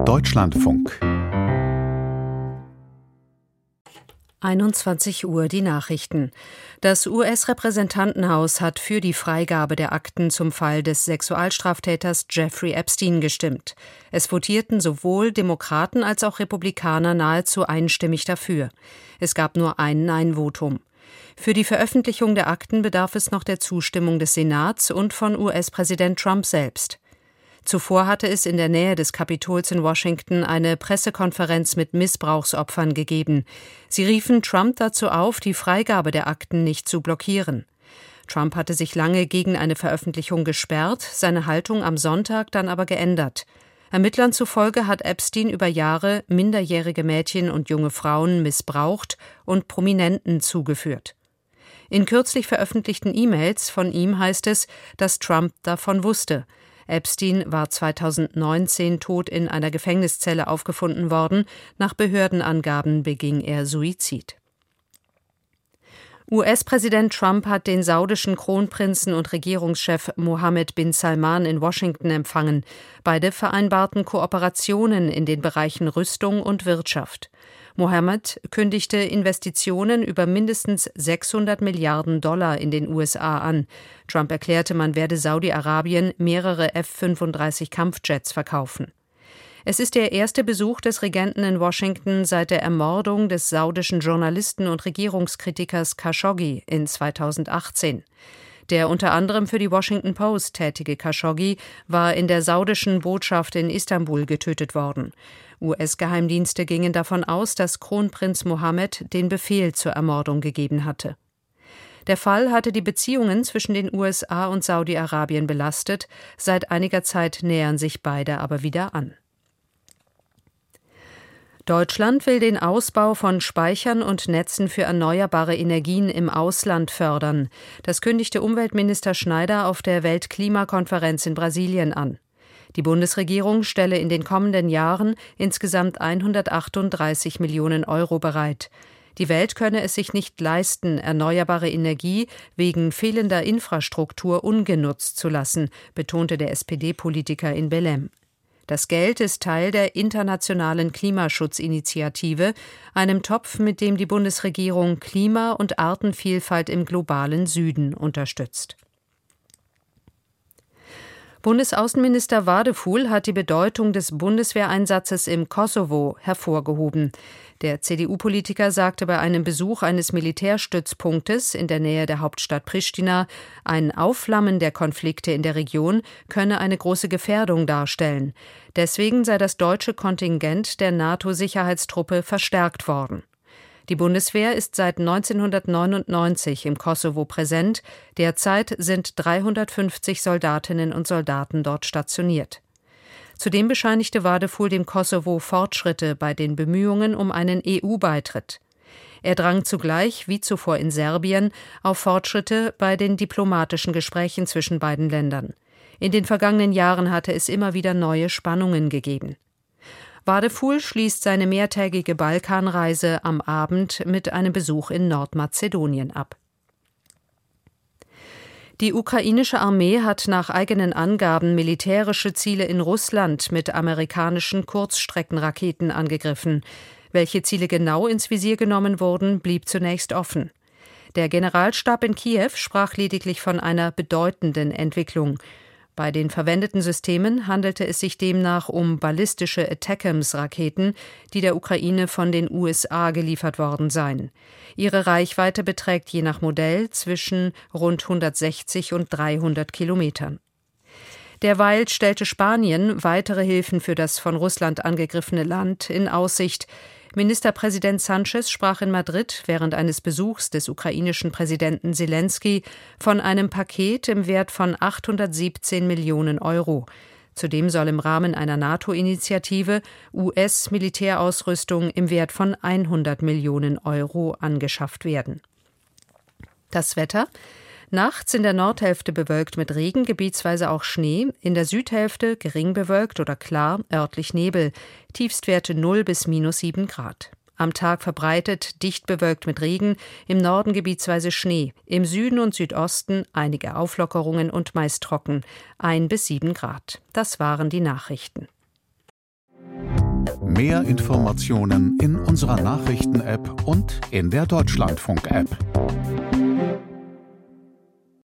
Deutschlandfunk. 21 Uhr die Nachrichten. Das US-Repräsentantenhaus hat für die Freigabe der Akten zum Fall des Sexualstraftäters Jeffrey Epstein gestimmt. Es votierten sowohl Demokraten als auch Republikaner nahezu einstimmig dafür. Es gab nur ein Nein-Votum. Für die Veröffentlichung der Akten bedarf es noch der Zustimmung des Senats und von US-Präsident Trump selbst. Zuvor hatte es in der Nähe des Kapitols in Washington eine Pressekonferenz mit Missbrauchsopfern gegeben. Sie riefen Trump dazu auf, die Freigabe der Akten nicht zu blockieren. Trump hatte sich lange gegen eine Veröffentlichung gesperrt, seine Haltung am Sonntag dann aber geändert. Ermittlern zufolge hat Epstein über Jahre minderjährige Mädchen und junge Frauen missbraucht und Prominenten zugeführt. In kürzlich veröffentlichten E-Mails von ihm heißt es, dass Trump davon wusste. Epstein war 2019 tot in einer Gefängniszelle aufgefunden worden. Nach Behördenangaben beging er Suizid. US-Präsident Trump hat den saudischen Kronprinzen und Regierungschef Mohammed bin Salman in Washington empfangen. Beide vereinbarten Kooperationen in den Bereichen Rüstung und Wirtschaft. Mohammed kündigte Investitionen über mindestens 600 Milliarden Dollar in den USA an. Trump erklärte, man werde Saudi-Arabien mehrere F-35 Kampfjets verkaufen. Es ist der erste Besuch des Regenten in Washington seit der Ermordung des saudischen Journalisten und Regierungskritikers Khashoggi in 2018. Der unter anderem für die Washington Post tätige Khashoggi war in der saudischen Botschaft in Istanbul getötet worden. US-Geheimdienste gingen davon aus, dass Kronprinz Mohammed den Befehl zur Ermordung gegeben hatte. Der Fall hatte die Beziehungen zwischen den USA und Saudi-Arabien belastet. Seit einiger Zeit nähern sich beide aber wieder an. Deutschland will den Ausbau von Speichern und Netzen für erneuerbare Energien im Ausland fördern. Das kündigte Umweltminister Schneider auf der Weltklimakonferenz in Brasilien an. Die Bundesregierung stelle in den kommenden Jahren insgesamt 138 Millionen Euro bereit. Die Welt könne es sich nicht leisten, erneuerbare Energie wegen fehlender Infrastruktur ungenutzt zu lassen, betonte der SPD-Politiker in Belém. Das Geld ist Teil der internationalen Klimaschutzinitiative, einem Topf, mit dem die Bundesregierung Klima- und Artenvielfalt im globalen Süden unterstützt. Bundesaußenminister Wadefuhl hat die Bedeutung des Bundeswehreinsatzes im Kosovo hervorgehoben. Der CDU-Politiker sagte bei einem Besuch eines Militärstützpunktes in der Nähe der Hauptstadt Pristina, ein Aufflammen der Konflikte in der Region könne eine große Gefährdung darstellen. Deswegen sei das deutsche Kontingent der NATO-Sicherheitstruppe verstärkt worden. Die Bundeswehr ist seit 1999 im Kosovo präsent. Derzeit sind 350 Soldatinnen und Soldaten dort stationiert. Zudem bescheinigte Wadefuhl dem Kosovo Fortschritte bei den Bemühungen um einen EU-Beitritt. Er drang zugleich, wie zuvor in Serbien, auf Fortschritte bei den diplomatischen Gesprächen zwischen beiden Ländern. In den vergangenen Jahren hatte es immer wieder neue Spannungen gegeben. Wadefuhl schließt seine mehrtägige Balkanreise am Abend mit einem Besuch in Nordmazedonien ab. Die ukrainische Armee hat nach eigenen Angaben militärische Ziele in Russland mit amerikanischen Kurzstreckenraketen angegriffen. Welche Ziele genau ins Visier genommen wurden, blieb zunächst offen. Der Generalstab in Kiew sprach lediglich von einer bedeutenden Entwicklung. Bei den verwendeten Systemen handelte es sich demnach um ballistische ATACMS-Raketen, die der Ukraine von den USA geliefert worden seien. Ihre Reichweite beträgt je nach Modell zwischen rund 160 und 300 Kilometern. Derweil stellte Spanien weitere Hilfen für das von Russland angegriffene Land in Aussicht. Ministerpräsident Sánchez sprach in Madrid während eines Besuchs des ukrainischen Präsidenten Selenskyj von einem Paket im Wert von 817 Millionen Euro. Zudem soll im Rahmen einer NATO-Initiative US-Militärausrüstung im Wert von 100 Millionen Euro angeschafft werden. Das Wetter: Nachts in der Nordhälfte bewölkt mit Regen, gebietsweise auch Schnee, in der Südhälfte gering bewölkt oder klar, örtlich Nebel, Tiefstwerte 0 bis -7 Grad. Am Tag verbreitet dicht bewölkt mit Regen, im Norden gebietsweise Schnee, im Süden und Südosten einige Auflockerungen und meist trocken, 1 bis 7 Grad. Das waren die Nachrichten. Mehr Informationen in unserer Nachrichten-App und in der Deutschlandfunk-App.